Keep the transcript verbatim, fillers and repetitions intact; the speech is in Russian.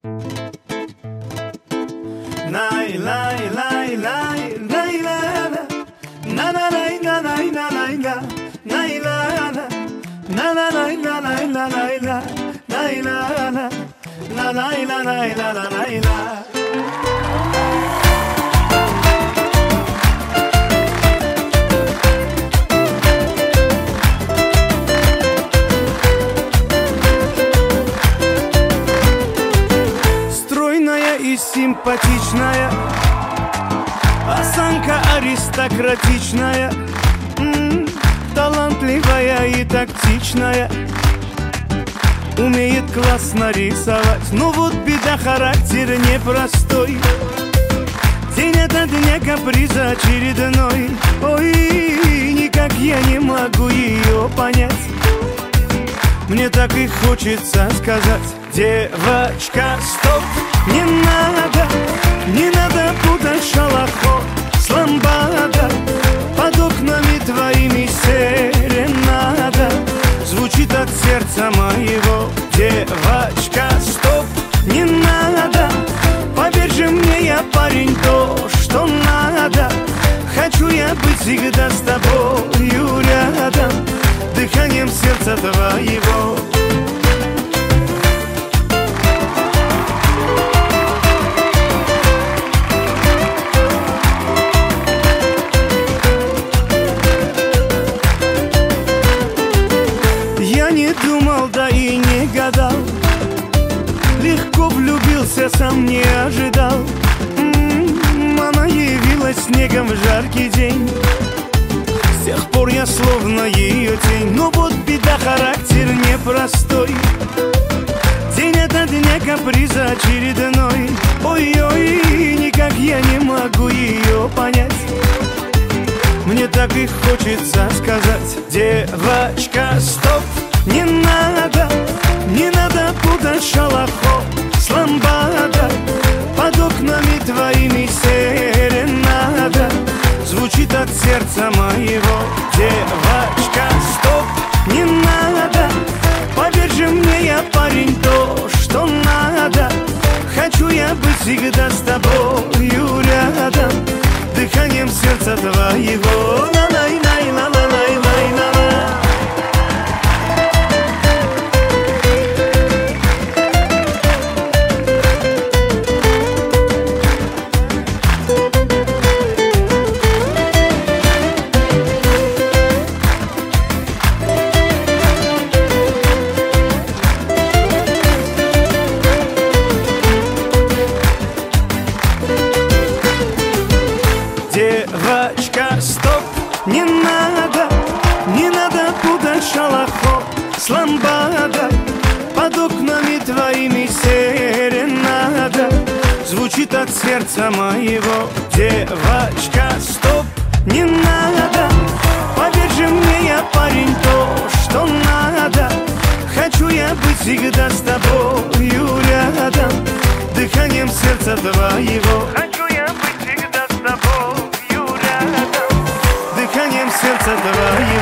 Стройная и симпатичная, осанка аристократичная, м-м, талантливая и тактичная, умеет классно рисовать. Но вот беда, характер непростой, день ото дня каприза очередной. Ой, никак я не могу ее понять. Мне так и хочется сказать: девочка, стоп, не надо, не надо путать шалахо с ламбадо. Под окнами твоими серенада звучит от сердца моего. Девочка, стоп, не надо, поверь же мне, я парень, то, что надо. Хочу я быть всегда с тобою рядом, дыханием сердца твоего. Я не думал, да и не гадал, легко влюбился, сам не ожидал. М-м, она явилась снегом в жаркий день, с тех пор я словно ее тень. Но вот беда, характер непростой, день ото дня каприза очередной. Ой-ой, никак я не могу ее понять. Мне так и хочется сказать: девочка, стоп, не надо, не надо путать шалахо с ламбадо. Под окнами твоими серенада звучит от сердца моего. Девочка, стоп, не надо, поверь же мне, я парень, то, что надо. Хочу я быть всегда с тобою рядом, дыханием сердца твоего. На-на-на-на-на-на-на-на-на. Девочка, стоп, не надо, не надо путать шалахо с ламбадо. Под окнами твоими серенада звучит от сердца моего. Девочка, стоп, не надо, поверь же мне, я парень, то, что надо. Хочу я быть всегда с тобою рядом, дыханием сердца твоего. Хочу я быть всегда с тобою рядом, дыханием сердца твоего.